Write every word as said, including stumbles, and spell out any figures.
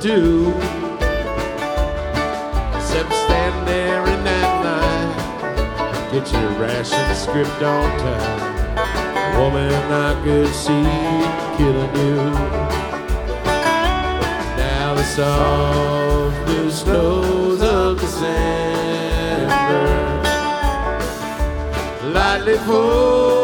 do except stand there in that line, get your ration script on time. Woman, I could see killing you. Now the soft blue snows of December lightly fall